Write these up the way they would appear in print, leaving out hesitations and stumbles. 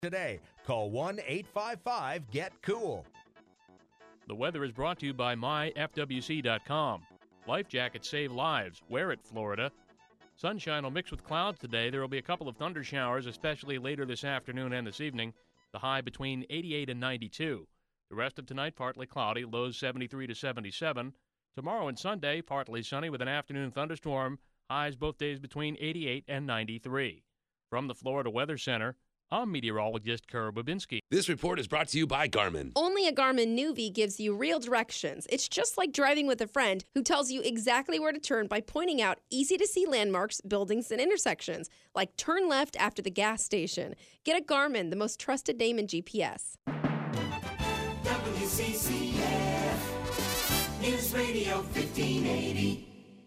Today, call 1-855-GET-COOL. The weather is brought to you by myfwc.com. Life jackets save lives. Wear it, Florida. Sunshine will mix with clouds today. There will be a couple of thunder showers, especially later this afternoon and this evening. The high between 88 and 92. The rest of tonight, partly cloudy, lows 73 to 77. Tomorrow and Sunday, partly sunny with an afternoon thunderstorm. Highs both days between 88 and 93. From the Florida Weather Center, I'm meteorologist Kara Babinski. This report is brought to you by Garmin. Only a Garmin Nuvi gives you real directions. It's just like driving with a friend who tells you exactly where to turn by pointing out easy-to-see landmarks, buildings, and intersections, like turn left after the gas station. Get a Garmin, the most trusted name in GPS. WCCF, News Radio 1580.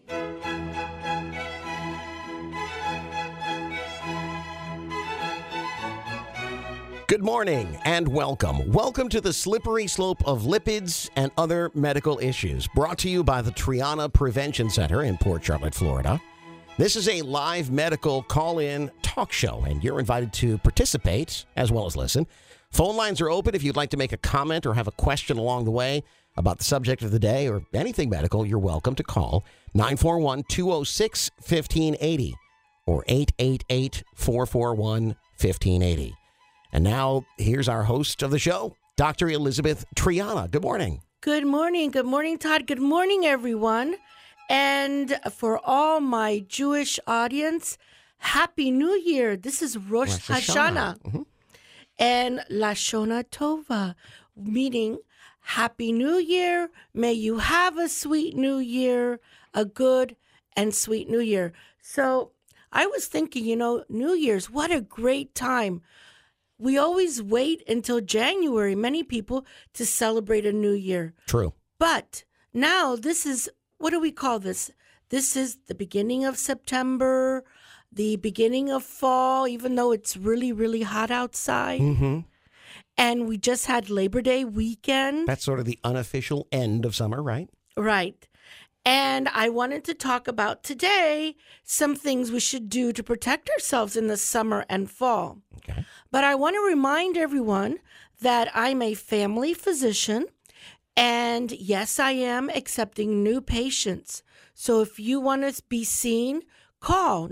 Good morning and welcome. Welcome to the slippery slope of lipids and other medical issues, brought to you by the Triana Prevention Center in Port Charlotte, Florida. This is a live medical call-in talk show, and you're invited to participate as well as listen. Phone lines are open if you'd like to make a comment or have a question along the way about the subject of the day or anything medical. You're welcome to call 941-206-1580 or 888-441-1580. And now, here's our host of the show, Dr. Elizabeth Triana. Good morning. Good morning. Good morning, Todd. Good morning, everyone. And for all my Jewish audience, Happy New Year. This is Rosh Hashanah. Mm-hmm. And Lashona Tova, meaning Happy New Year. May you have a sweet New Year, a good and sweet New Year. So I was thinking, New Year's, what a great time. We always wait until January, many people, to celebrate a new year. True. But now this is, what do we call this? This is the beginning of September, the beginning of fall, even though it's really, really hot outside. Mm-hmm. And we just had Labor Day weekend. That's sort of the unofficial end of summer, right? Right. And I wanted to talk about today some things we should do to protect ourselves in the summer and fall. Okay. But I want to remind everyone that I'm a family physician, and yes, I am accepting new patients. So if you want to be seen, call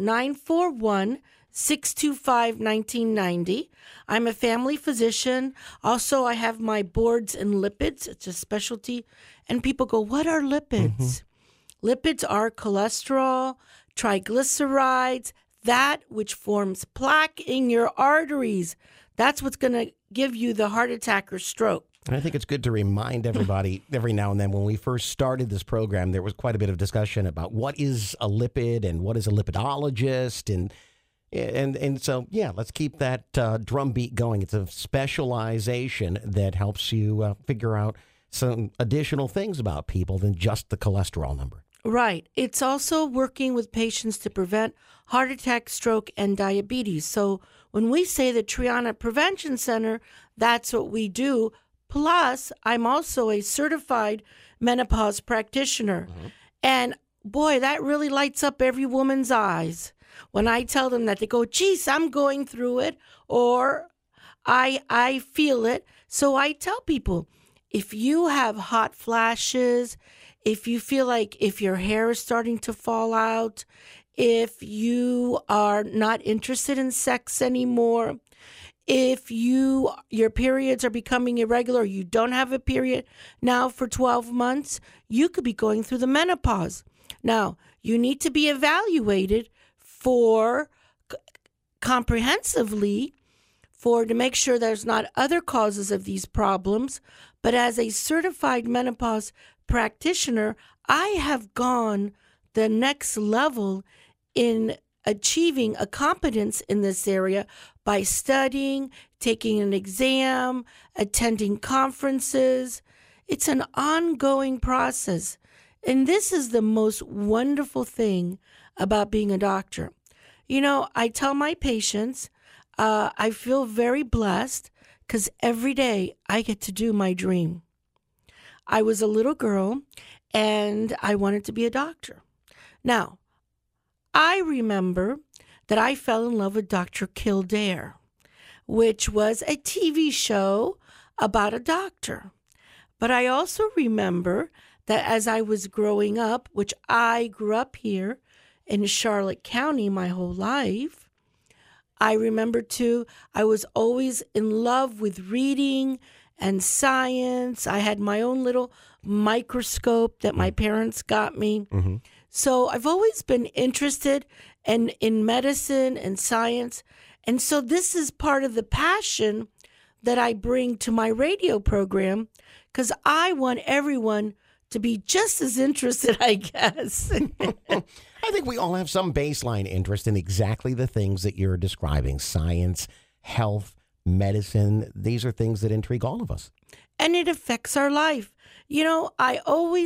941-625-1990. I'm a family physician. Also, I have my boards in lipids. It's a specialty. And people go, what are lipids? Mm-hmm. Lipids are cholesterol, triglycerides, that which forms plaque in your arteries. That's what's going to give you the heart attack or stroke. And I think it's good to remind everybody every now and then, when we first started this program, there was quite a bit of discussion about what is a lipid and what is a lipidologist. And so, yeah, let's keep that drumbeat going. It's a specialization that helps you figure out some additional things about people than just the cholesterol number. Right. It's also working with patients to prevent heart attack, stroke, and diabetes. So when we say the Triana Prevention Center, that's what we do. Plus, I'm also a certified menopause practitioner. Mm-hmm. And boy, that really lights up every woman's eyes. When I tell them that, they go, geez, I'm going through it, or I feel it. So I tell people, if you have hot flashes, if you feel like if your hair is starting to fall out, if you are not interested in sex anymore, if your periods are becoming irregular, you don't have a period now for 12 months, you could be going through the menopause. Now, you need to be evaluated for comprehensively to make sure there's not other causes of these problems. But as a certified menopause practitioner, I have gone the next level in achieving a competence in this area by studying, taking an exam, attending conferences. It's an ongoing process. And this is the most wonderful thing about being a doctor. I tell my patients, I feel very blessed because every day I get to do my dream. I was a little girl and I wanted to be a doctor. Now, I remember that I fell in love with Dr. Kildare. which was a TV show about a doctor. But I also remember that as I was growing up, which I grew up here in Charlotte County my whole life, I remember too, I was always in love with reading and science. I had my own little microscope that my parents got me. Mm-hmm. So I've always been interested in medicine and science. And so this is part of the passion that I bring to my radio program, because I want everyone to be just as interested, I guess. I think we all have some baseline interest in exactly the things that you're describing: science, health, medicine. These are things that intrigue all of us. And it affects our life. You know, I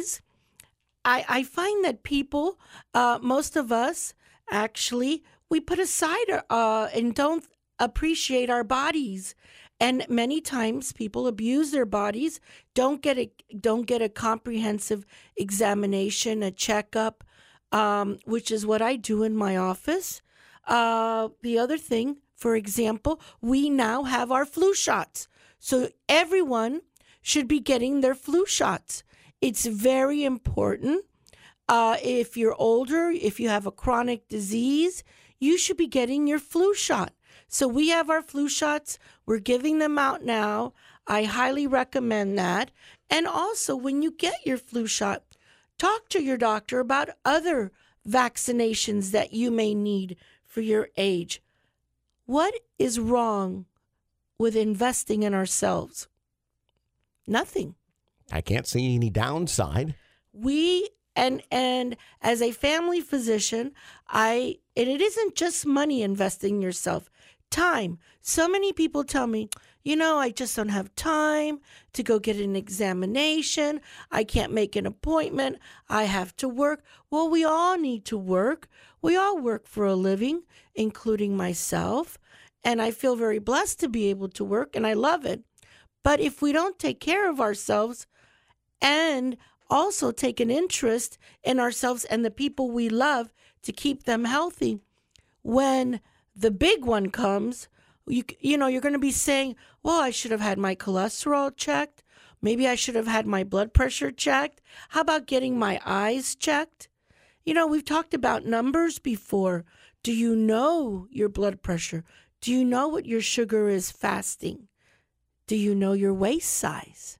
find that people, most of us, actually, we put aside and don't appreciate our bodies. And many times people abuse their bodies, don't get a comprehensive examination, a checkup, which is what I do in my office. The other thing, for example, we now have our flu shots. So everyone should be getting their flu shots. It's very important. If you're older, if you have a chronic disease, you should be getting your flu shot. So we have our flu shots. We're giving them out now. I highly recommend that. And also, when you get your flu shot, talk to your doctor about other vaccinations that you may need for your age. What is wrong with investing in ourselves? Nothing. I can't see any downside. And as a family physician, and it isn't just money investing in yourself, time. So many people tell me, I just don't have time to go get an examination. I can't make an appointment. I have to work. Well, we all need to work. We all work for a living, including myself. And I feel very blessed to be able to work, and I love it. But if we don't take care of ourselves and also take an interest in ourselves and the people we love to keep them healthy, when the big one comes, you're going to be saying, well, I should have had my cholesterol checked. Maybe I should have had my blood pressure checked. How about getting my eyes checked? We've talked about numbers before. Do you know your blood pressure? Do you know what your sugar is fasting? Do you know your waist size?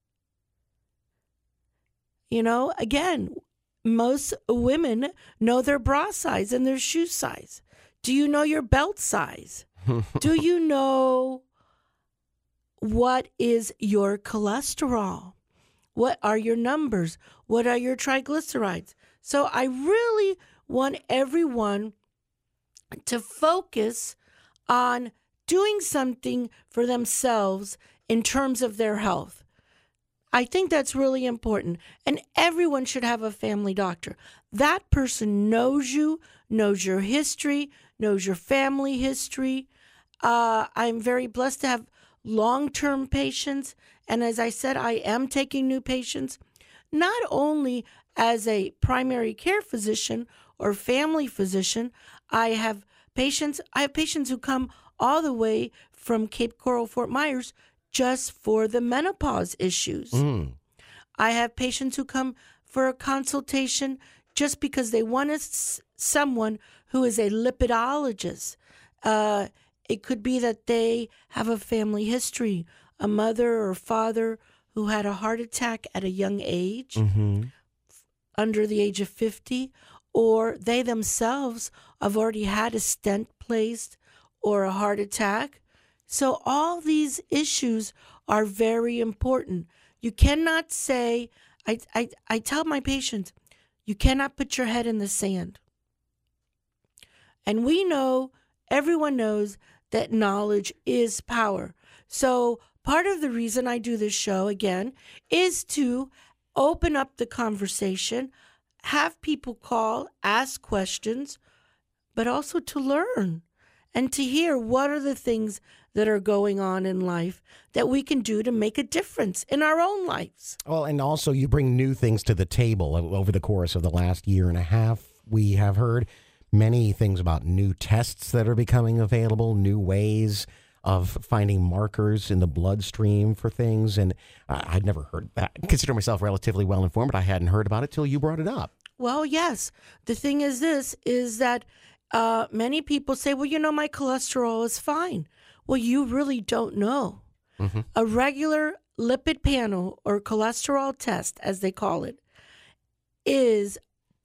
Again, most women know their bra size and their shoe size. Do you know your belt size? Do you know what is your cholesterol? What are your numbers? What are your triglycerides? So I really want everyone to focus on doing something for themselves in terms of their health. I think that's really important. And everyone should have a family doctor. That person knows you, knows your history, knows your family history. I'm very blessed to have long-term patients. And as I said, I am taking new patients, not only as a primary care physician or family physician. I have patients who come all the way from Cape Coral, Fort Myers, just for the menopause issues. I have patients who come for a consultation just because they want someone who is a lipidologist. It could be that they have a family history, a mother or father who had a heart attack at a young age, under the age of 50, or they themselves have already had a stent placed or a heart attack. So all these issues are very important. You cannot say, I tell my patients, you cannot put your head in the sand. And we know, everyone knows that knowledge is power. So part of the reason I do this show, again, is to open up the conversation, have people call, ask questions, but also to learn and to hear what are the things that are going on in life that we can do to make a difference in our own lives. Well, and also you bring new things to the table. Over the course of the last year and a half, we have heard many things about new tests that are becoming available, new ways of finding markers in the bloodstream for things. And I'd never heard that. I consider myself relatively well informed, but I hadn't heard about it till you brought it up. Well, yes. The thing is that many people say, well, my cholesterol is fine. Well, you really don't know. Mm-hmm. A regular lipid panel or cholesterol test, as they call it, is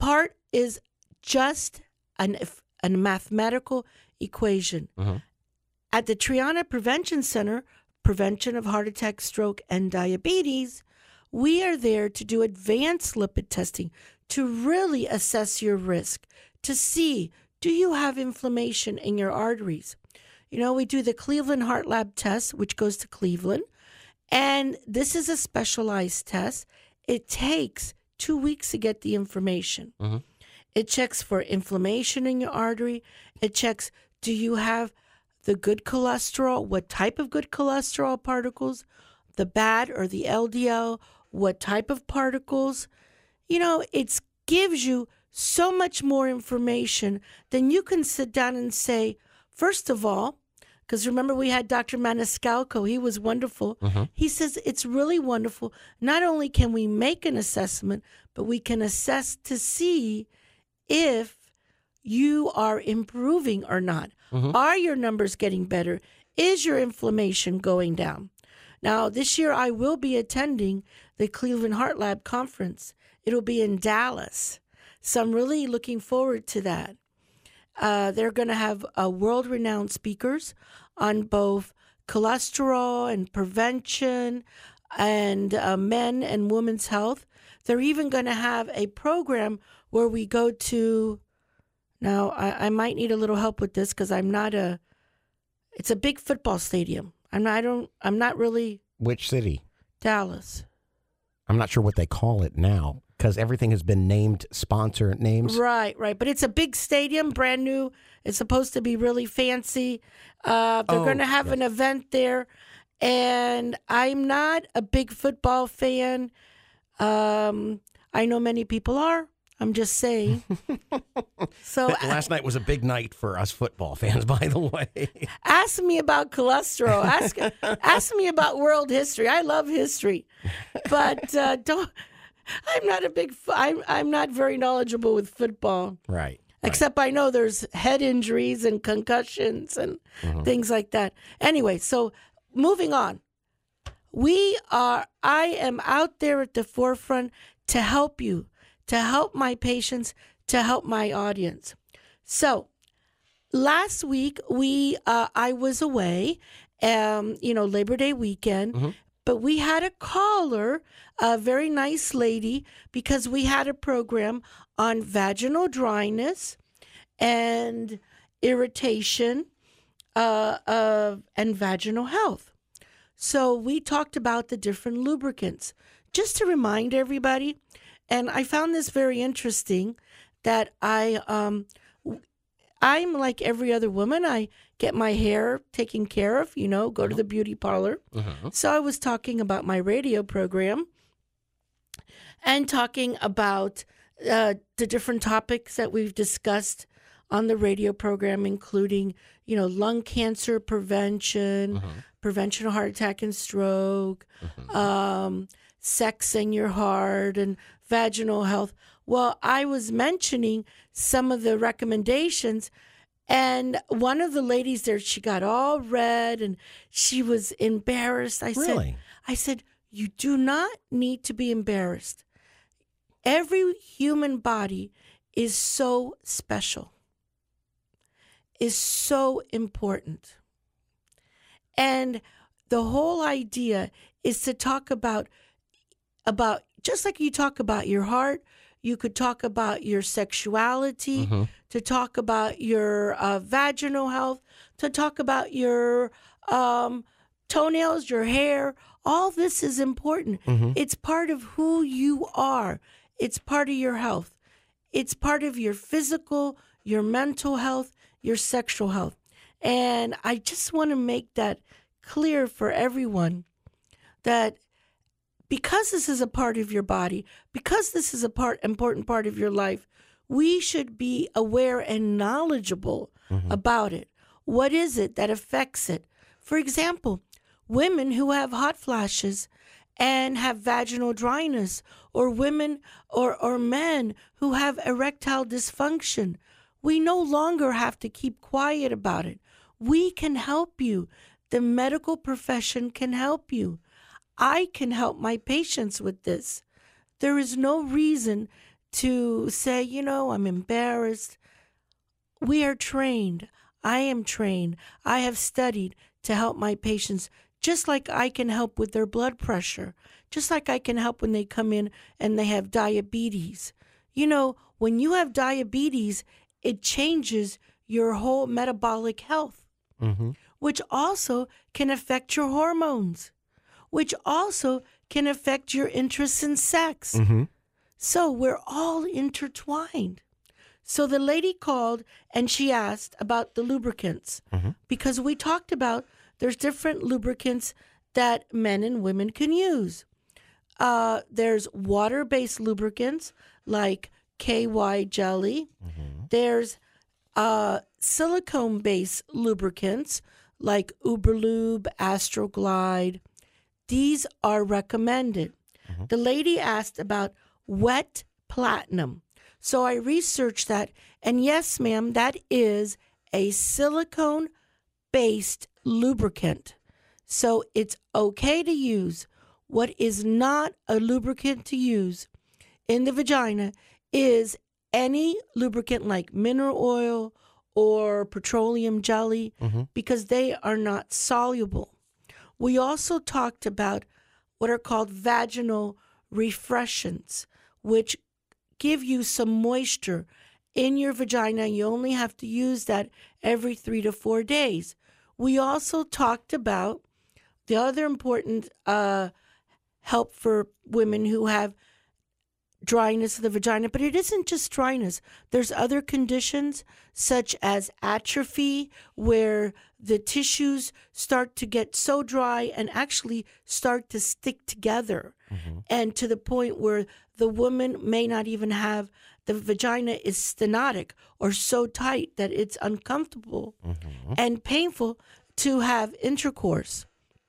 just a mathematical equation. Mm-hmm. At the Triana Prevention Center, Prevention of Heart Attack, Stroke, and Diabetes, we are there to do advanced lipid testing to really assess your risk, to see, do you have inflammation in your arteries? We do the Cleveland Heart Lab test, which goes to Cleveland, and this is a specialized test. It takes 2 weeks to get the information. Mm-hmm. It checks for inflammation in your artery. It checks, do you have the good cholesterol? What type of good cholesterol particles? The bad or the LDL? What type of particles? It gives you so much more information than you can sit down and say, first of all, because remember we had Dr. Maniscalco. He was wonderful. Mm-hmm. He says it's really wonderful. Not only can we make an assessment, but we can assess to see if you are improving or not. Mm-hmm. Are your numbers getting better? Is your inflammation going down? Now, this year I will be attending the Cleveland Heart Lab conference. It'll be in Dallas. So I'm really looking forward to that. They're going to have world-renowned speakers on both cholesterol and prevention and men and women's health. They're even going to have a program where we go to, now I might need a little help with this because it's a big football stadium. I'm not really. Which city? Dallas. I'm not sure what they call it now because everything has been named sponsor names. Right. But it's a big stadium, brand new. It's supposed to be really fancy. They're going to have an event there. And I'm not a big football fan. I know many people are. I'm just saying. So last night was a big night for us football fans, by the way. Ask me about cholesterol. Ask me about world history. I love history, but I'm not a big. I'm not very knowledgeable with football. Right. Except I know there's head injuries and concussions and things like that. Anyway, so moving on. I am out there at the forefront to help you, to help my patients, to help my audience. So last week I was away, Labor Day weekend, but we had a caller, a very nice lady, because we had a program on vaginal dryness and irritation and vaginal health. So we talked about the different lubricants. Just to remind everybody, and I found this very interesting, that I'm like every other woman. I get my hair taken care of, go to the beauty parlor. So I was talking about my radio program and talking about the different topics that we've discussed on the radio program, including, lung cancer prevention, prevention of heart attack and stroke, sex and your heart, and vaginal health. Well, I was mentioning some of the recommendations, and one of the ladies there, she got all red and she was embarrassed. I said, you do not need to be embarrassed. Every human body is so special, is so important. And the whole idea is to talk about just like you talk about your heart, you could talk about your sexuality, to talk about your vaginal health, to talk about your toenails, your hair. All this is important. It's part of who you are. It's part of your health. It's part of your physical, your mental health, your sexual health. And I just want to make that clear for everyone that because this is a part of your body, because this is important part of your life, we should be aware and knowledgeable about it. What is it that affects it? For example, women who have hot flashes and have vaginal dryness, or women or men who have erectile dysfunction, we no longer have to keep quiet about it. We can help you. The medical profession can help you. I can help my patients with this. There is no reason to say, I'm embarrassed. We are trained. I am trained. I have studied to help my patients, just like I can help with their blood pressure, just like I can help when they come in and they have diabetes. When you have diabetes, it changes your whole metabolic health, which also can affect your hormones, which also can affect your interest in sex. So we're all intertwined. So the lady called and she asked about the lubricants, because we talked about there's different lubricants that men and women can use. There's water-based lubricants like KY jelly. There's silicone-based lubricants like Uberlube, Astroglide. These are recommended. The lady asked about wet platinum. So I researched that, and yes, ma'am, that is a silicone-based lubricant. So it's okay to use. What is not a lubricant to use in the vagina is any lubricant like mineral oil or petroleum jelly, because they are not soluble. We also talked about what are called vaginal refreshants, which give you some moisture in your vagina. You only have to use that every 3 to 4 days. We also talked about the other important help for women who have dryness of the vagina, but it isn't just dryness. There's other conditions such as atrophy, where the tissues start to get so dry and actually start to stick together, and to the point where the woman may not even have, the vagina is stenotic or so tight that it's uncomfortable and painful to have intercourse.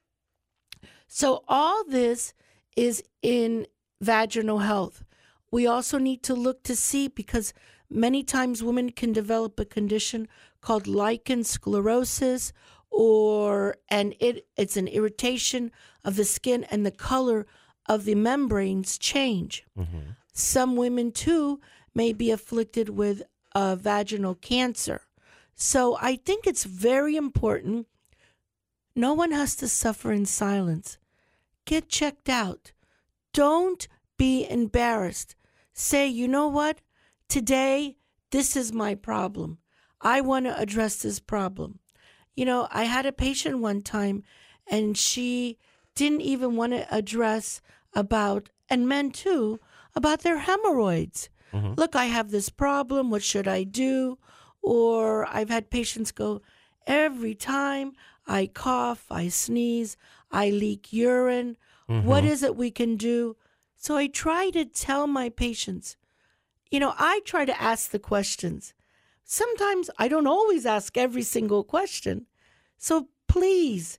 So all this is in vaginal health. We also need to look to see, because many times women can develop a condition called lichen sclerosis, and it's an irritation of the skin, and the color of the membranes change. Some women too may be afflicted with vaginal cancer. So I think it's very important. No one has to suffer in silence. Get checked out. Don't be embarrassed. Say, you know what? Today, this is my problem. I want to address this problem. I had a patient one time, and she didn't even want to address about, and men too, about their hemorrhoids. Look, I have this problem. What should I do? Or I've had patients go, every time I cough, I sneeze, I leak urine. What is it we can do? So I try to tell my patients, I try to ask the questions. Sometimes I don't always ask every single question. So please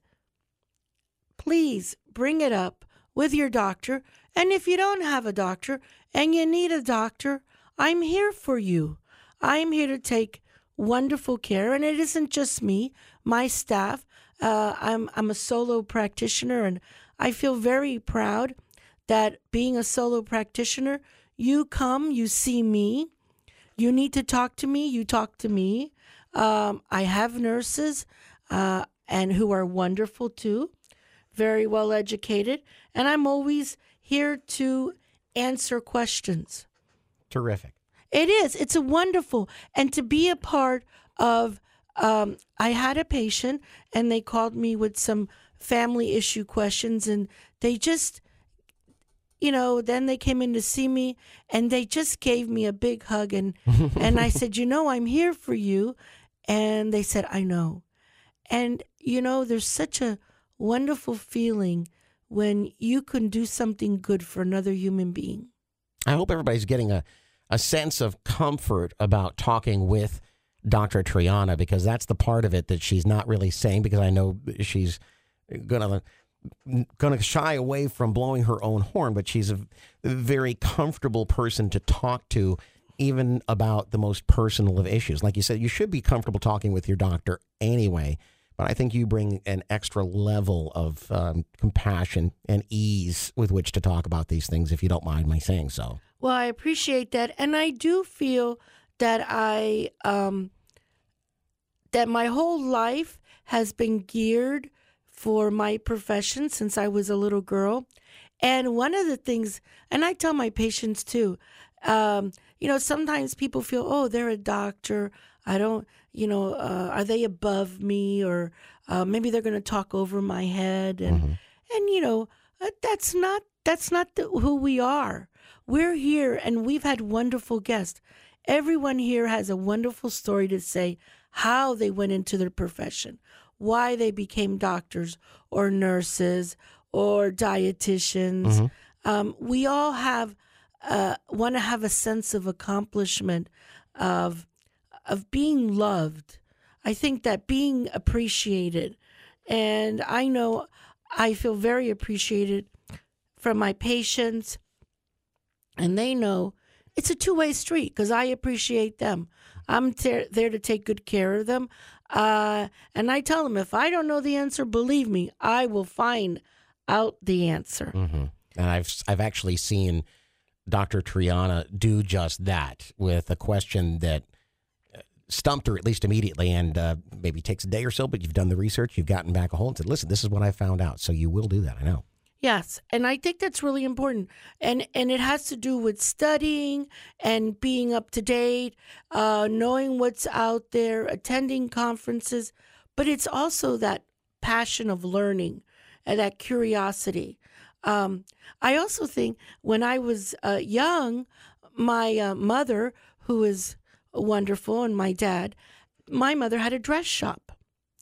bring it up with your doctor. And if you don't have a doctor and you need a doctor, I'm here for you. I'm here to take wonderful care. And it isn't just me, my staff. I'm a solo practitioner, and I feel very proud that being a solo practitioner, you come, you see me, you need to talk to me, you talk to me. I have nurses and who are wonderful too, very well educated, and I'm always here to answer questions. Terrific. It is. It's a wonderful, and to be a part of, I had a patient and they called me with some family issue questions, and they just, then they came in to see me and they just gave me a big hug, and I said, I'm here for you. And they said, I know. And, there's such a wonderful feeling when you can do something good for another human being. I hope everybody's getting a sense of comfort about talking with Dr. Triana, because that's the part of it that she's not really saying, because I know she's going to shy away from blowing her own horn, but she's a very comfortable person to talk to, even about the most personal of issues. Like you said, you should be comfortable talking with your doctor anyway, but I think you bring an extra level of compassion and ease with which to talk about these things, if you don't mind my saying so. Well, I appreciate that, and I do feel that that my whole life has been geared for my profession since I was a little girl. And one of the things, and I tell my patients too, sometimes people feel, oh, they're a doctor. I don't, are they above me? Or maybe they're going to talk over my head. And that's not who we are. We're here, and we've had wonderful guests. Everyone here has a wonderful story to say how they went into their profession, why they became doctors or nurses or dietitians. We all have want to have a sense of accomplishment, of being loved. I think that being appreciated, and I know I feel very appreciated from my patients, and they know it's a two-way street because I appreciate them. I'm there to take good care of them. And I tell them, if I don't know the answer, believe me, I will find out the answer. And I've actually seen Dr. Triana do just that with a question that stumped her, at least immediately, and maybe takes a day or so, but you've done the research, you've gotten back a hold and said, listen, this is what I found out. So you will do that, I know. Yes, and I think that's really important. And it has to do with studying and being up to date, knowing what's out there, attending conferences. But it's also that passion of learning and that curiosity. I also think when I was young, my mother, who is wonderful, and my mother had a dress shop.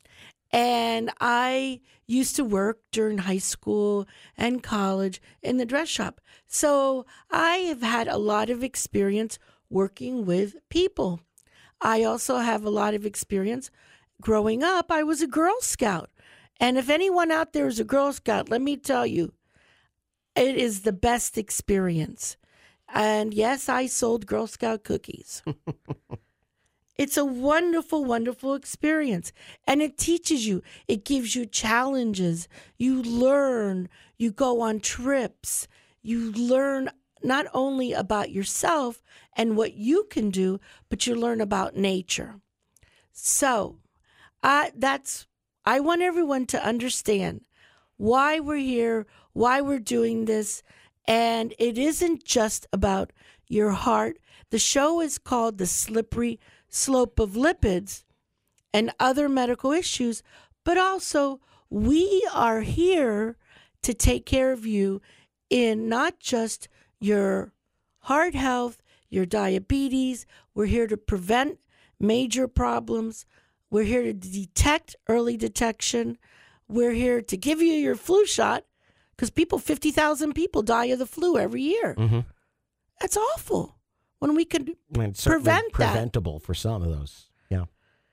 And I used to work during high school and college in the dress shop. So I have had a lot of experience working with people. I also have a lot of experience growing up. I was a Girl Scout. And if anyone out there is a Girl Scout, let me tell you, it is the best experience. And yes, I sold Girl Scout cookies. It's a wonderful, wonderful experience. And it teaches you. It gives you challenges. You learn. You go on trips. You learn not only about yourself and what you can do, but you learn about nature. So I want everyone to understand why we're here, why we're doing this. And it isn't just about your heart. The show is called The Slippery Slope of Lipids and Other Medical Issues, but also we are here to take care of you in not just your heart health, your diabetes. We're here to prevent major problems. We're here to detect early detection. We're here to give you your flu shot because 50,000 people die of the flu every year. That's awful. When we can prevent that. Preventable for some of those. Yeah.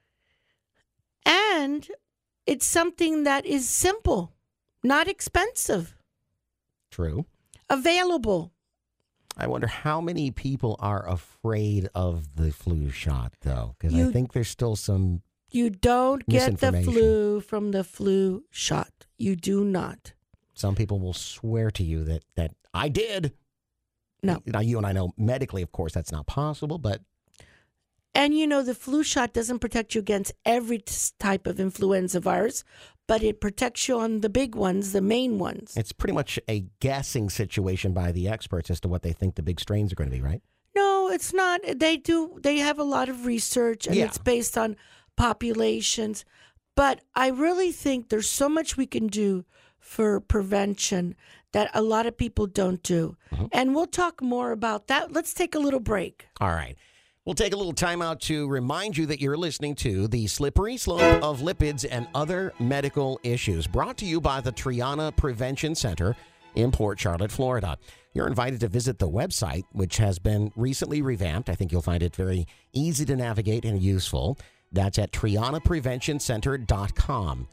And it's something that is simple, not expensive. True. Available. I wonder how many people are afraid of the flu shot, though, because I think there's still some You don't get the flu from the flu shot. You do not. Some people will swear to you that I did. No. Now, you and I know medically, of course, that's not possible, but... And, the flu shot doesn't protect you against every type of influenza virus, but it protects you on the big ones, the main ones. It's pretty much a guessing situation by the experts as to what they think the big strains are going to be, right? No, it's not. They have a lot of research, and it's based on populations. But I really think there's so much we can do for prevention that a lot of people don't do. And we'll talk more about that. Let's take a little break. All right. We'll take a little time out to remind you that you're listening to The Slippery Slope of Lipids and Other Medical Issues, brought to you by the Triana Prevention Center in Port Charlotte, Florida. You're invited to visit the website, which has been recently revamped. I think you'll find it very easy to navigate and useful. That's at TrianaPreventionCenter.com.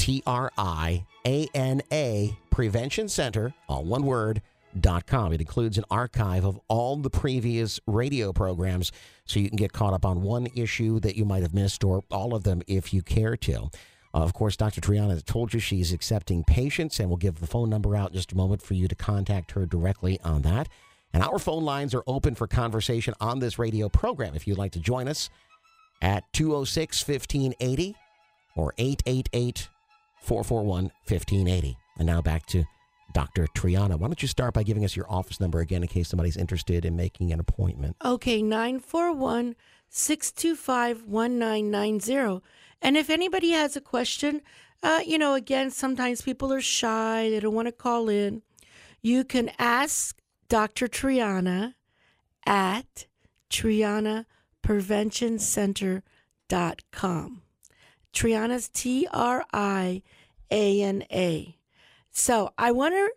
TRIANA Prevention Center, all one word, .com. It includes an archive of all the previous radio programs so you can get caught up on one issue that you might have missed or all of them if you care to. Of course, Dr. Triana told you she's accepting patients, and we'll give the phone number out in just a moment for you to contact her directly on that. And our phone lines are open for conversation on this radio program if you'd like to join us at 206-1580 or 888-441-1580. And now back to Dr. Triana. Why don't you start by giving us your office number again in case somebody's interested in making an appointment? Okay, 941-625-1990. And if anybody has a question, again, sometimes people are shy. They don't want to call in. You can ask Dr. Triana at TrianaPreventionCenter.com. Triana's TRIANA. So I wanted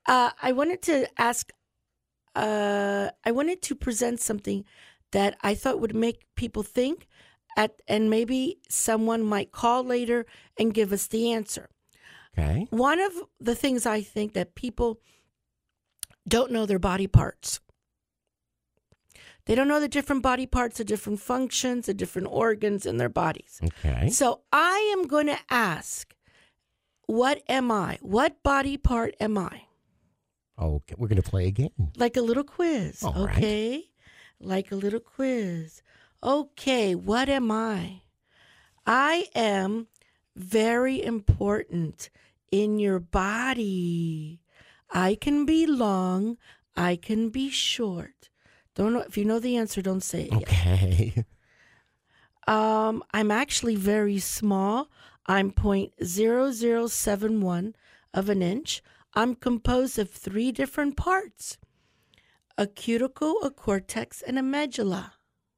to present something that I thought would make people think, and maybe someone might call later and give us the answer. Okay. One of the things I think that people don't know their body parts. They don't know the different body parts, the different functions, the different organs in their bodies. Okay. So I am going to ask, what am I? What body part am I? Okay, we're going to play a game. Like a little quiz, All right. okay? Like a little quiz. Okay, what am I? I am very important in your body. I can be long. I can be short. Don't know if you know the answer. Don't say it yet. Okay. I'm actually very small. I'm 0.0071 of an inch. I'm composed of 3 different parts: a cuticle, a cortex, and a medulla.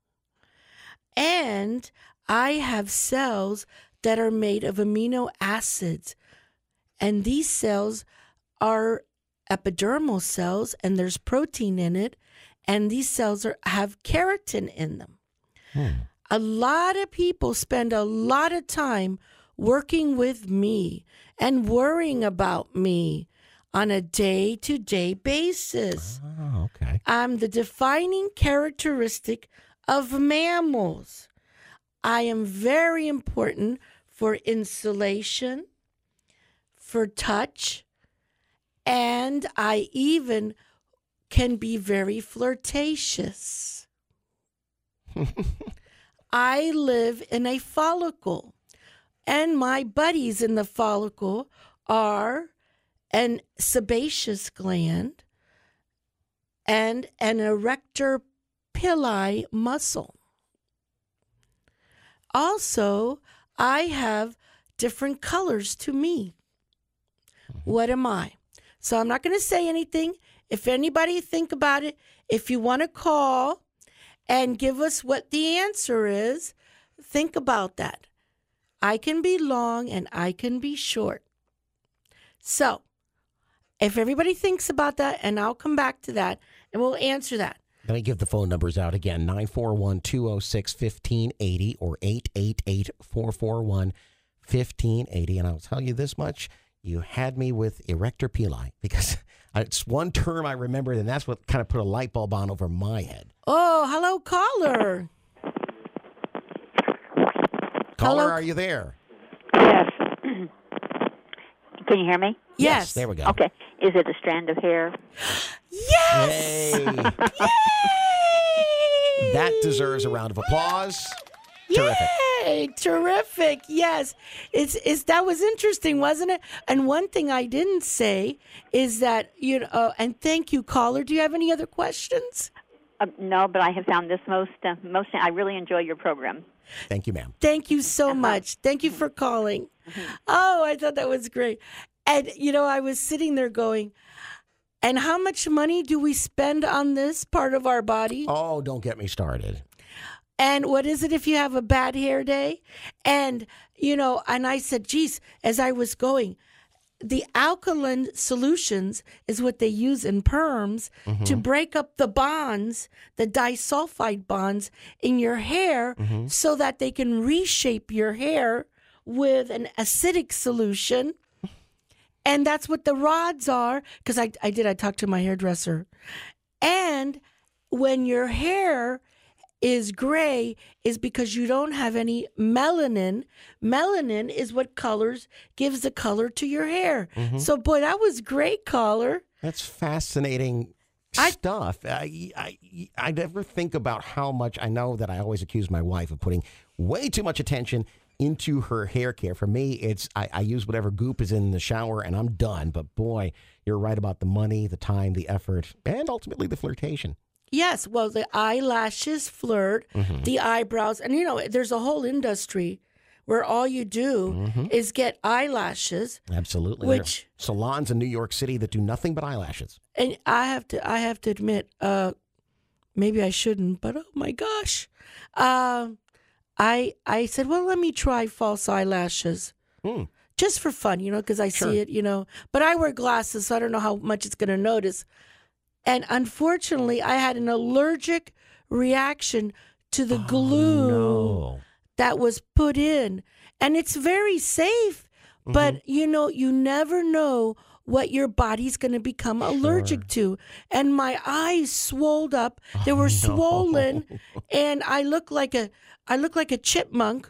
And I have cells that are made of amino acids. And these cells are epidermal cells, and there's protein in it. And these cells have keratin in them. A lot of people spend a lot of time working with me and worrying about me on a day-to-day basis. Oh, okay. I'm the defining characteristic of mammals. I am very important for insulation, for touch, and I even can be very flirtatious. I live in a follicle, and my buddies in the follicle are an sebaceous gland and an erector pili muscle. Also, I have different colors to me. What am I? So I'm not going to say anything. If anybody think about it, if you want to call and give us what the answer is, think about that. I can be long and I can be short. So if everybody thinks about that, and I'll come back to that, and we'll answer that. Let me give the phone numbers out again, 941-206-1580 or 888-441-1580. And I'll tell you this much, you had me with erector pili because it's one term I remembered, and that's what kind of put a light bulb on over my head. Oh, hello, caller. Caller, Hello? are you there? Yes. Can you hear me? Yes. There we go. Okay. Is it a strand of hair? Yes. Yay. Yay! That deserves a round of applause. Terrific. Yay! Terrific. Yes. It's that was interesting, wasn't it? And one thing I didn't say is that, and thank you, caller. Do you have any other questions? No, but I have found this most. I really enjoy your program. Thank you, ma'am. Thank you so much. Thank you for calling. Oh, I thought that was great. And, I was sitting there going, and how much money do we spend on this part of our body? Oh, don't get me started. And what is it if you have a bad hair day? And, and I said, geez, as I was going, the alkaline solutions is what they use in perms to break up the bonds, the disulfide bonds in your hair so that they can reshape your hair with an acidic solution. And that's what the rods are, because I talked to my hairdresser. And when your hair is gray is because you don't have any melanin. Melanin is what gives the color to your hair. So, boy, that was great, caller. That's fascinating stuff. I never think about how much. I know that I always accuse my wife of putting way too much attention into her hair care. For me, it's I use whatever goop is in the shower and I'm done. But, boy, you're right about the money, the time, the effort, and ultimately the flirtation. Yes, well, the eyelashes flirt, the eyebrows, and there's a whole industry where all you do is get eyelashes. Absolutely, which there are salons in New York City that do nothing but eyelashes. And I have to admit, maybe I shouldn't, but oh my gosh, I said, well, let me try false eyelashes. Just for fun, because I see it, But I wear glasses, so I don't know how much it's going to notice. And unfortunately, I had an allergic reaction to the glue that was put in. And it's very safe, but, you never know what your body's going to become allergic to. And my eyes swelled up. They were swollen, and I look like a chipmunk.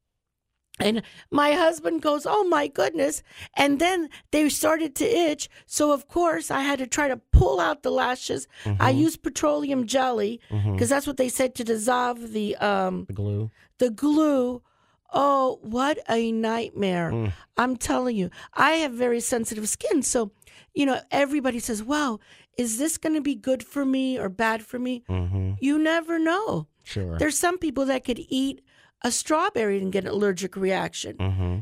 And my husband goes, oh, my goodness. And then they started to itch. So, of course, I had to try to pull out the lashes. I used petroleum jelly because that's what they said to dissolve the glue. The glue. Oh, what a nightmare. I'm telling you, I have very sensitive skin. So, everybody says, well, is this going to be good for me or bad for me? You never know. Sure. There's some people that could eat a strawberry and get an allergic reaction.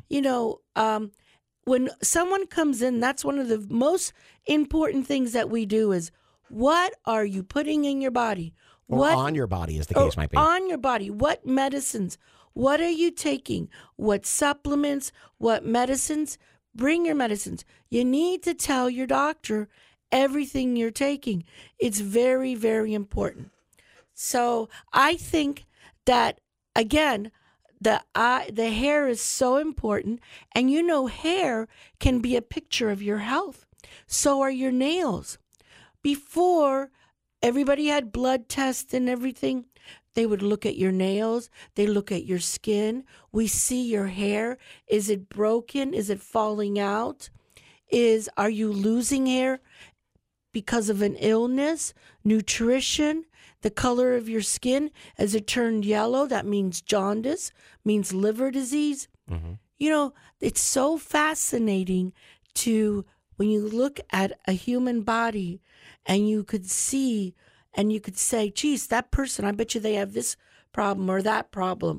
When someone comes in, that's one of the most important things that we do is, what are you putting in your body? Or on your body, as the case might be. On your body. What medicines? What are you taking? What supplements? What medicines? Bring your medicines. You need to tell your doctor everything you're taking. It's very, very important. So I think that, again, the hair is so important. And hair can be a picture of your health. So are your nails. Before, everybody had blood tests and everything. They would look at your nails. They look at your skin. We see your hair. Is it broken? Is it falling out? Are you losing hair because of an illness, nutrition, the color of your skin? Has it turned yellow? That means jaundice, means liver disease. It's so fascinating when you look at a human body and you could see and you could say, geez, that person, I bet you they have this problem or that problem.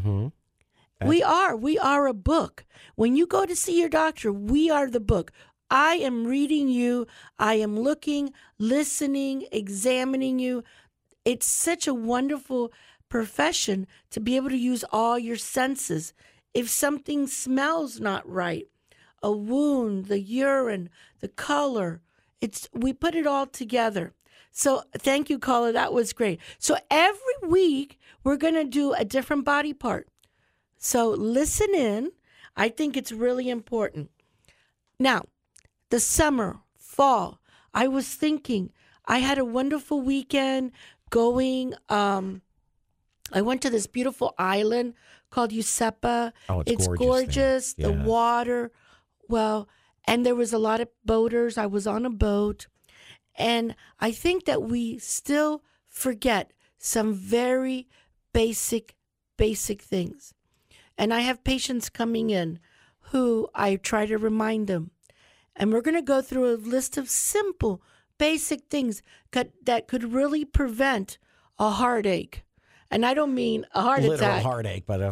We are a book. When you go to see your doctor, we are the book. I am reading you. I am looking, listening, examining you. It's such a wonderful profession to be able to use all your senses. If something smells not right, a wound, the urine, the color, we put it all together. So thank you, caller. That was great. So every week we're going to do a different body part. So listen in. I think it's really important. Now, the summer, fall, I was thinking I had a wonderful weekend going. I went to this beautiful island called Usepa. Oh, it's gorgeous. Yeah. The water. Well, and there was a lot of boaters. I was on a boat. And I think that we still forget some very basic things. And I have patients coming in who I try to remind them. And we're going to go through a list of simple, basic things that could really prevent a heartache. And I don't mean a heart Literal attack. heartache, but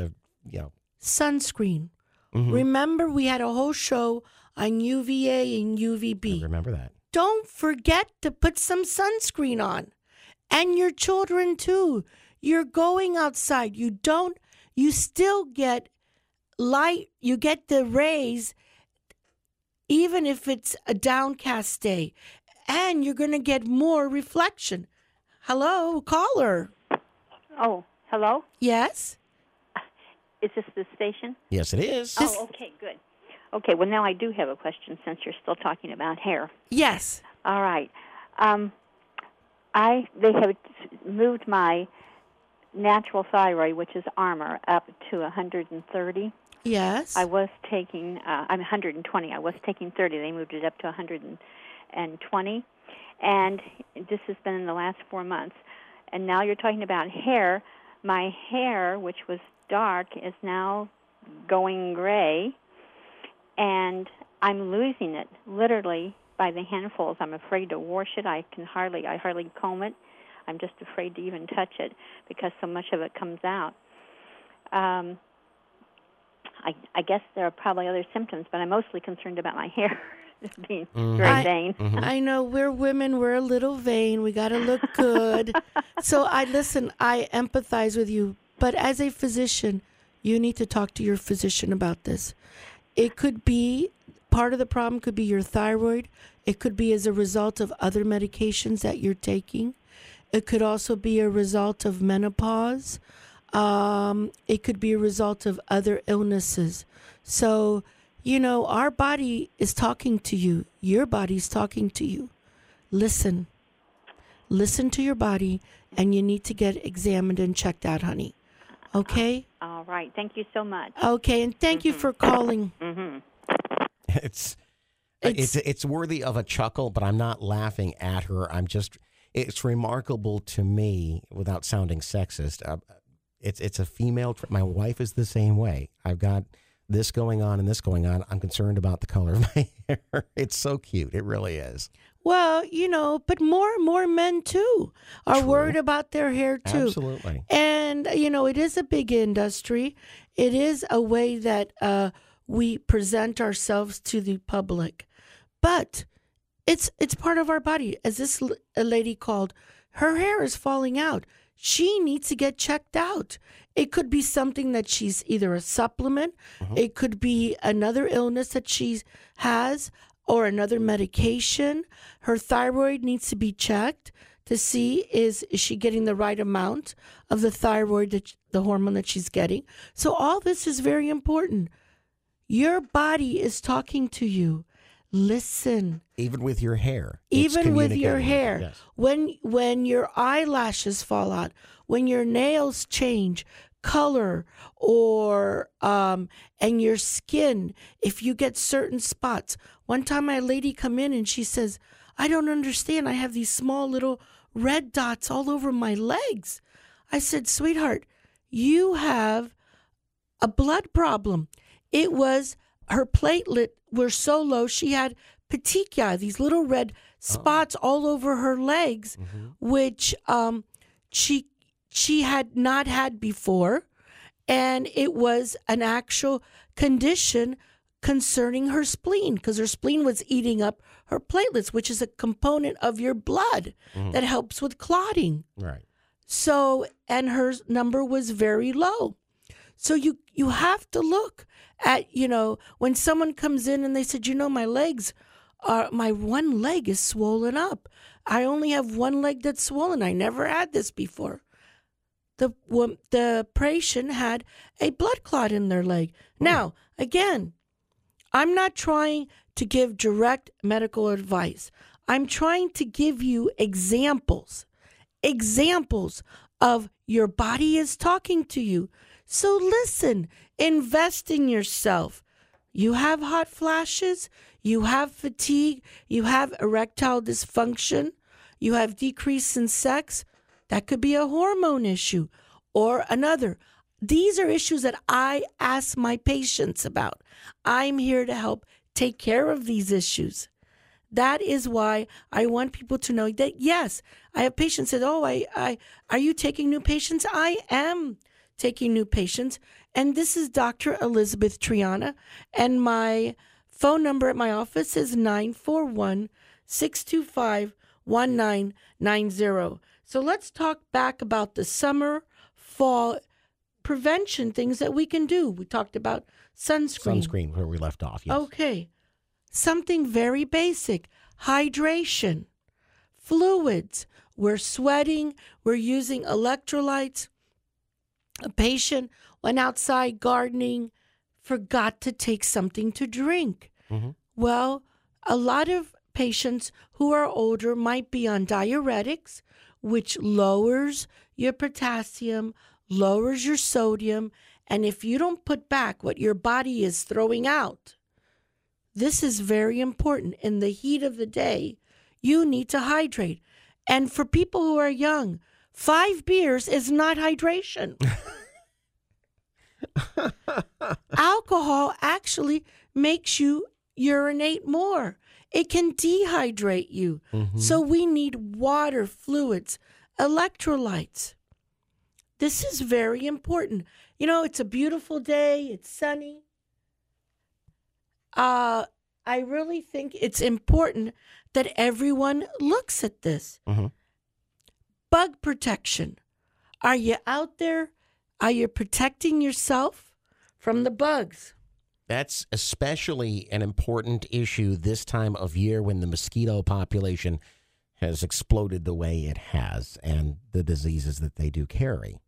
Sunscreen. Remember, we had a whole show on UVA and UVB. I remember that. Don't forget to put some sunscreen on. And your children, too. You're going outside. You still get light. You get the rays even if it's a downcast day, and you're going to get more reflection. Hello, caller. Oh, hello? Yes? Is this the station? Yes, it is. Oh, okay, good. Okay, well, now I do have a question since you're still talking about hair. Yes. All right. They have moved my natural thyroid, which is Armor, up to 130. Yes. I was taking, I'm 120. I was taking 30. They moved it up to 120. And this has been in the last 4 months. And now you're talking about hair. My hair, which was dark, is now going gray. And I'm losing it, literally, by the handfuls. I'm afraid to wash it. I hardly comb it. I'm just afraid to even touch it because so much of it comes out. I guess there are probably other symptoms, but I'm mostly concerned about my hair being very vain. I know we're women. We're a little vain. We got to look good. So I empathize with you. But as a physician, you need to talk to your physician about this. It could be, part of the problem could be your thyroid. It could be as a result of other medications that you're taking. It could also be a result of menopause. It could be a result of other illnesses. So, our body is talking to you. Your body's talking to you. Listen. Listen to your body, and you need to get examined and checked out, honey. Okay? All right. Thank you so much. Okay, and thank you for calling. It's worthy of a chuckle, but I'm not laughing at her. It's remarkable to me, without sounding sexist. It's a female. My wife is the same way. I've got this going on and this going on. I'm concerned about the color of my hair. It's so cute. It really is. Well, but more and more men, too, are worried about their hair, too. Absolutely. And, it is a big industry. It is a way that we present ourselves to the public. But it's part of our body. As this lady called, her hair is falling out. She needs to get checked out. It could be something that she's either a supplement. It could be another illness that she has or another medication. Her thyroid needs to be checked to see is she getting the right amount of the thyroid, the hormone that she's getting. So all this is very important. Your body is talking to you. Listen. Even with your hair. Even with your hair. Yes. When your eyelashes fall out, when your nails change color, or and your skin, if you get certain spots. One time I had a lady come in and she says, I don't understand. I have these small little red dots all over my legs. I said, sweetheart, you have a blood problem. It was her platelet were so low, she had petechia, these little red spots all over her legs, which she had not had before, and it was an actual condition concerning her spleen, because her spleen was eating up her platelets, which is a component of your blood that helps with clotting. Right. So, and her number was very low. So you have to look at, when someone comes in and they said, my legs are, my one leg is swollen up. I only have one leg that's swollen. I never had this before. The patient had a blood clot in their leg. Now, again, I'm not trying to give direct medical advice. I'm trying to give you examples of your body is talking to you. So listen, invest in yourself. You have hot flashes, you have fatigue, you have erectile dysfunction, you have decrease in sex. That could be a hormone issue or another. These are issues that I ask my patients about. I'm here to help take care of these issues. That is why I want people to know that, yes, I have patients that, are you taking new patients? I am taking new patients. And this is Dr. Elizabeth Triana. And my phone number at my office is 941-625-1990. So let's talk back about the summer, fall prevention things that we can do. We talked about sunscreen. Sunscreen, where we left off, yes. Okay. something very basic, hydration, fluids. We're sweating, we're using electrolytes. A patient went outside gardening, forgot to take something to drink. Mm-hmm. Well, a lot of patients who are older might be on diuretics, which lowers your potassium, lowers your sodium, and if you don't put back what your body is throwing out, this is very important. In the heat of the day, you need to hydrate. And for people who are young, 5 beers is not hydration. Alcohol actually makes you urinate more. It can dehydrate you. Mm-hmm. So we need water, fluids, electrolytes. This is very important. You know, it's a beautiful day. It's sunny. I really think it's important that everyone looks at this. Mm-hmm. Bug protection. Are you out there? Are you protecting yourself from the bugs? That's especially an important issue this time of year when the mosquito population has exploded the way it has and the diseases that they do carry.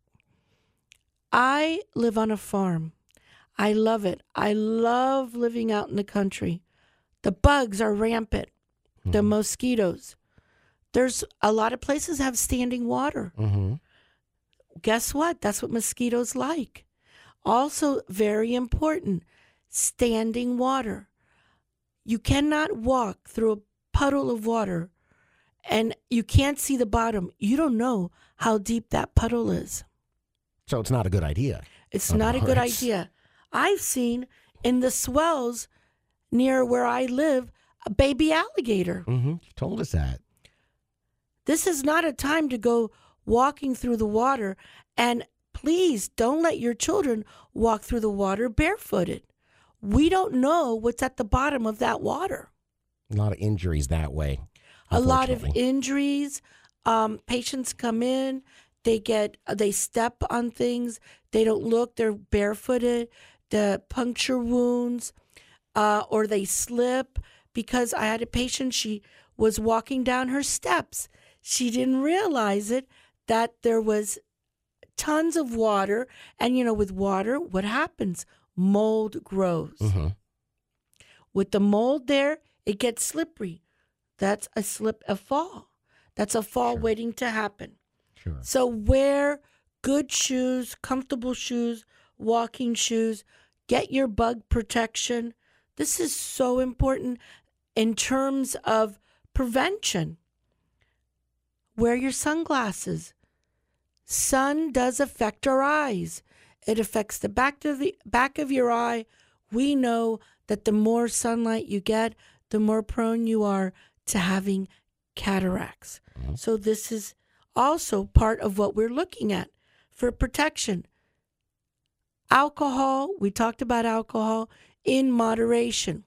I live on a farm. I love it. I love living out in the country. The bugs are rampant. Mm-hmm. The mosquitoes. There's a lot of places have standing water. Mm-hmm. Guess what? That's what mosquitoes like. Also, very important, standing water. You cannot walk through a puddle of water and you can't see the bottom. You don't know how deep that puddle is. So it's not a good idea. It's not a good idea. I've seen in the swells near where I live a baby alligator. Mm-hmm. You told us that. This is not a time to go walking through the water. And please don't let your children walk through the water barefooted. We don't know what's at the bottom of that water. A lot of injuries that way. A lot of unfortunately. injuries. Patients come in, they step on things, they don't look, they're barefooted, the puncture wounds, or they slip. Because I had a patient, she was walking down her steps. She didn't realize it, that there was tons of water. And, you know, with water, what happens? Mold grows. Mm-hmm. With the mold there, it gets slippery. That's a fall. That's a fall Sure. waiting to happen. Sure. So wear good shoes, comfortable shoes, walking shoes. Get your bug protection. This is so important in terms of prevention. Wear your sunglasses. Sun does affect our eyes. It affects the back of your eye. We know that the more sunlight you get, the more prone you are to having cataracts. Mm-hmm. So this is also part of what we're looking at for protection. Alcohol, we talked about alcohol in moderation.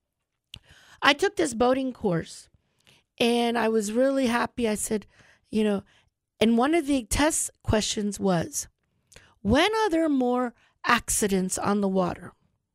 I took this boating course and I was really happy. I said, you know, and one of the test questions was, when are there more accidents on the water?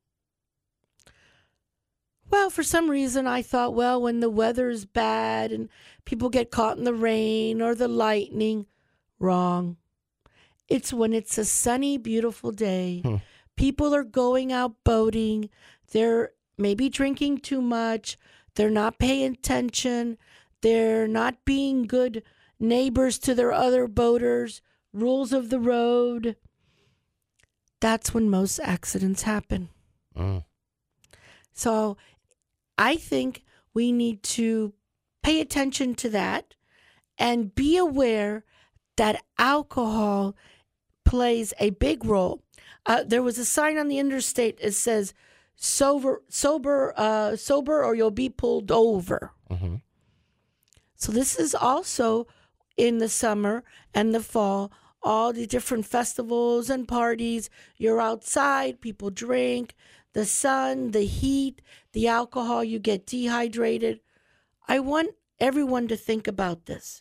Well, for some reason, I thought, well, when the weather is bad and people get caught in the rain or the lightning. Wrong. It's when it's a sunny, beautiful day. People are going out boating. They're maybe drinking too much. They're not paying attention. They're not being good neighbors to their other boaters. Rules of the road. That's when most accidents happen. Mm. So I think we need to pay attention to that and be aware that alcohol plays a big role. There was a sign on the interstate that says, sober, or you'll be pulled over. Mm-hmm. So this is also in the summer and the fall, all the different festivals and parties. You're outside, people drink, the sun, the heat, the alcohol, you get dehydrated. I want everyone to think about this.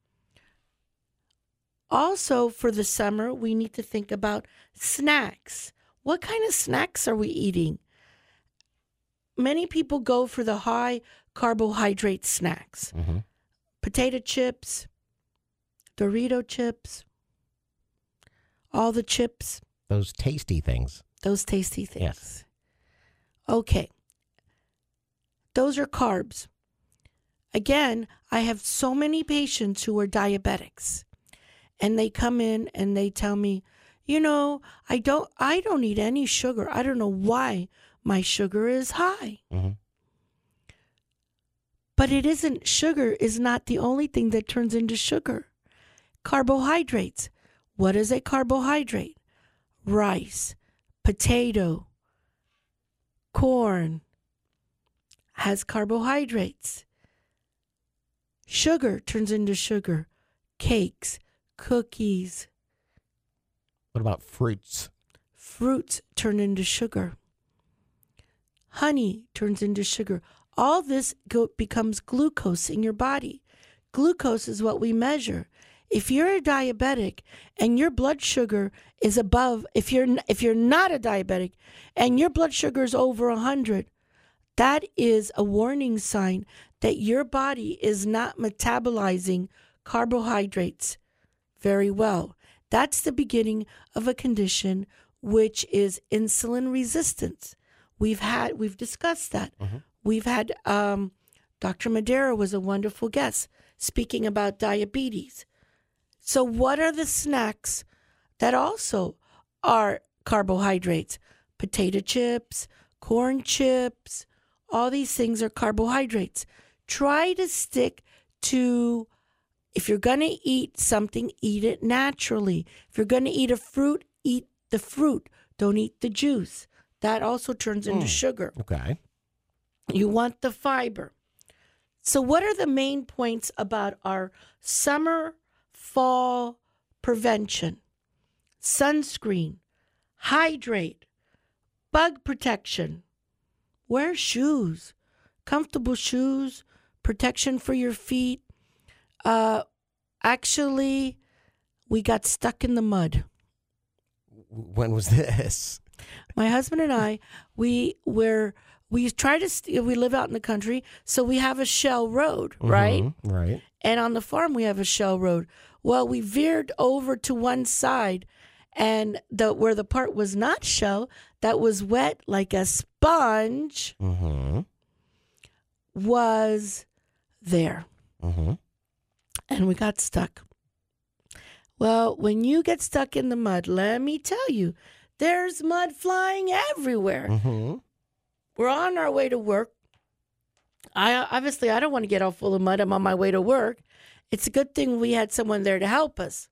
Also, for the summer, we need to think about snacks. What kind of snacks are we eating? many people go for the high carbohydrate snacks. Mm-hmm. Potato chips, Dorito chips, all the chips. Those tasty things. Those tasty things. Yes. Okay. Those are carbs. Again, I have so many patients who are diabetics, and they come in and they tell me, I don't need any sugar. I don't know why my sugar is high. Mm-hmm. But sugar is not the only thing that turns into sugar. Carbohydrates. What is a carbohydrate? Rice, potato, corn has carbohydrates. Sugar turns into sugar. Cakes, cookies. What about fruits? Fruits turn into sugar. Honey turns into sugar. All this becomes glucose in your body. Glucose is what we measure. If you're a diabetic and your blood sugar is above, if you're not a diabetic and your blood sugar is over 100, that is a warning sign that your body is not metabolizing carbohydrates very well. That's the beginning of a condition which is insulin resistance. We've discussed that. Mm-hmm. We've had Dr. Madera was a wonderful guest speaking about diabetes. So what are the snacks that also are carbohydrates? Potato chips, corn chips, all these things are carbohydrates. Try to stick to, if you're going to eat something, eat it naturally. If you're going to eat a fruit, eat the fruit. Don't eat the juice. That also turns into sugar. Okay. You want the fiber. So what are the main points about our summer, fall prevention? Sunscreen, hydrate, bug protection, wear shoes, comfortable shoes, protection for your feet. Actually, we got stuck in the mud. When was this? My husband and I, we live out in the country, so we have a shell road, right? Mm-hmm, right. And on the farm, we have a shell road. Well, we veered over to one side, and where the part was not shell, that was wet like a sponge, Mm-hmm. was there. Mm-hmm. And we got stuck. Well, when you get stuck in the mud, let me tell you, there's mud flying everywhere. Mm-hmm. We're on our way to work. I don't want to get all full of mud. I'm on my way to work. It's a good thing we had someone there to help us,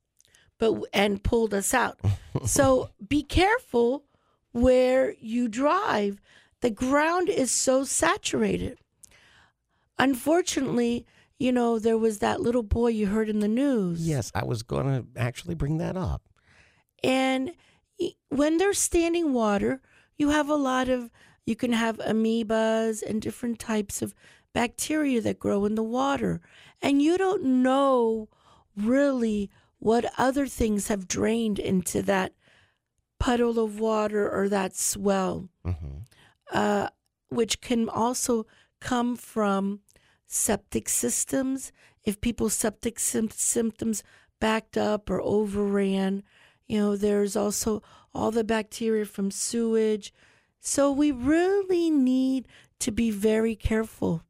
and pulled us out. So be careful where you drive. The ground is so saturated. Unfortunately, there was that little boy you heard in the news. Yes, I was going to actually bring that up. And when there's standing water, you can have amoebas and different types of bacteria that grow in the water. And you don't know really what other things have drained into that puddle of water or that swell, Mm-hmm. which can also come from septic systems. If people's septic symptoms backed up or overran, there's also all the bacteria from sewage. So we really need to be very careful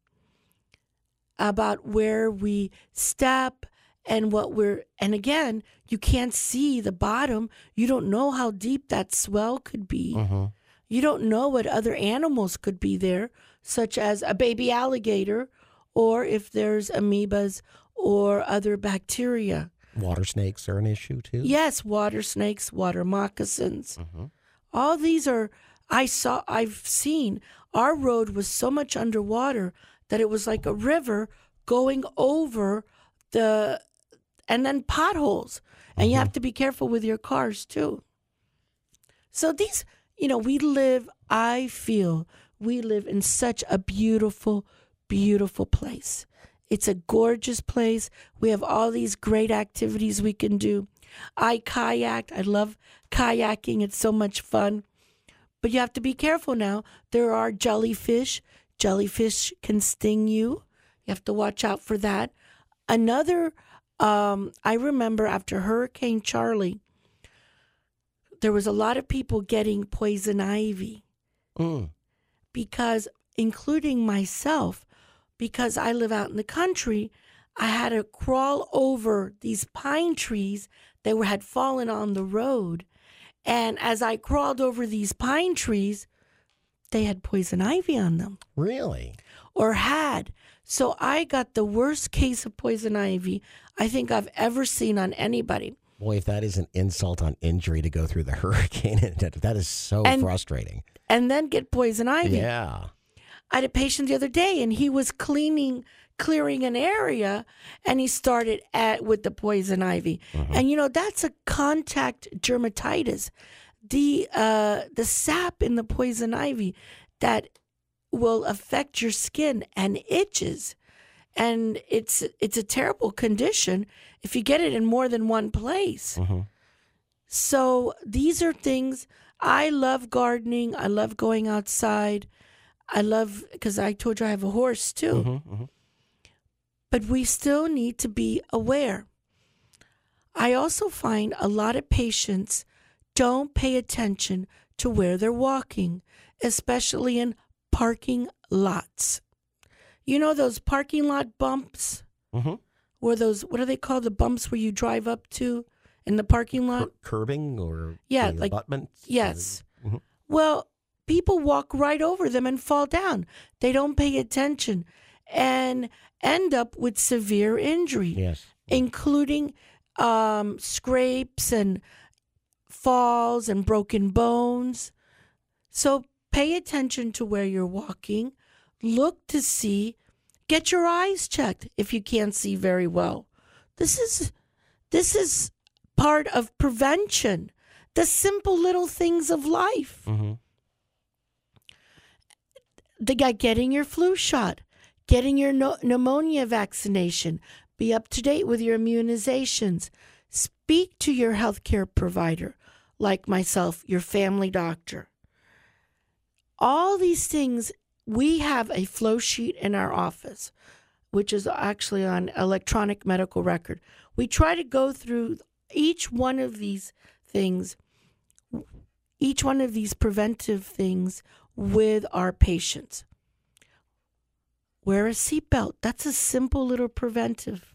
about where we step and and again, you can't see the bottom. You don't know how deep that swell could be. Mm-hmm. You don't know what other animals could be there, such as a baby alligator, or if there's amoebas or other bacteria. Water snakes are an issue too. Yes, water snakes, water moccasins. Mm-hmm. All these I've seen. Our road was so much underwater that it was like a river going over and then potholes. And you have to be careful with your cars too. So these, I feel we live in such a beautiful, beautiful place. It's a gorgeous place. We have all these great activities we can do. I kayak. I love kayaking. It's so much fun. But you have to be careful now. There are jellyfish. Jellyfish can sting you. You have to watch out for that. Another, I remember after Hurricane Charlie, there was a lot of people getting poison ivy. Because, including myself, because I live out in the country, I had to crawl over these pine trees that had fallen on the road. And as I crawled over these pine trees, they had poison ivy on them. Really? Or had. So I got the worst case of poison ivy I think I've ever seen on anybody. Boy, if that is an insult on injury to go through the hurricane, that is so frustrating. And then get poison ivy. Yeah. I had a patient the other day, and he was clearing an area, and he started with the poison ivy. And that's a contact dermatitis. The sap in the poison ivy that will affect your skin and itches, and it's a terrible condition if you get it in more than one place. So these are things. I love gardening. I love going outside. Because I told you I have a horse too. But we still need to be aware. I also find a lot of patients don't pay attention to where they're walking, especially in parking lots. You know those parking lot bumps? Or those, what are they called? The bumps where you drive up to in the parking lot? Curbing or like abutments? Yes. Well, people walk right over them and fall down. They don't pay attention and end up with severe injury, including scrapes and falls and broken bones. So pay attention to where you're walking. Look to see. Get your eyes checked if you can't see very well. This is part of prevention. The simple little things of life. Getting your flu shot, getting your pneumonia vaccination, be up to date with your immunizations. Speak to your healthcare provider, like myself, your family doctor. All these things, we have a flow sheet in our office, which is actually on electronic medical record. We try to go through each one of these things, each one of these preventive things with our patients. Wear a seatbelt. That's a simple little preventive.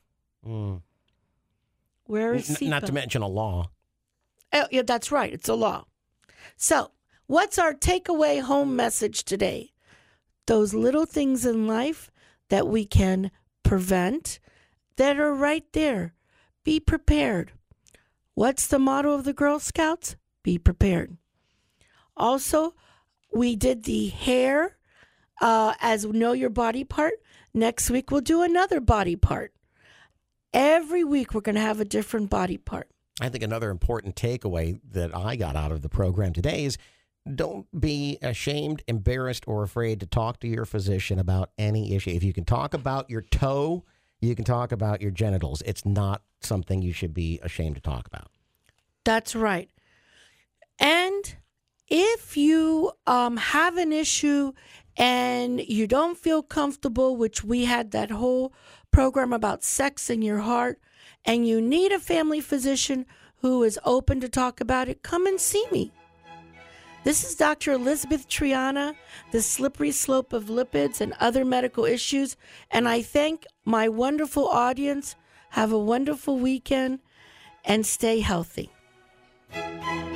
Wear a seatbelt. Not to mention a law. Oh, yeah, that's right. It's a law. So, what's our takeaway home message today? Those little things in life that we can prevent that are right there. Be prepared. What's the motto of the Girl Scouts? Be prepared. Also, we did the hair as Know Your Body Part. Next week, we'll do another body part. Every week, we're going to have a different body part. I think another important takeaway that I got out of the program today is don't be ashamed, embarrassed, or afraid to talk to your physician about any issue. If you can talk about your toe, you can talk about your genitals. It's not something you should be ashamed to talk about. That's right. And if you have an issue and you don't feel comfortable, which we had that whole program about sex in your heart, and you need a family physician who is open to talk about it, come and see me. This is Dr. Elizabeth Triana, The Slippery Slope of Lipids and Other Medical Issues, and I thank my wonderful audience. Have a wonderful weekend and stay healthy.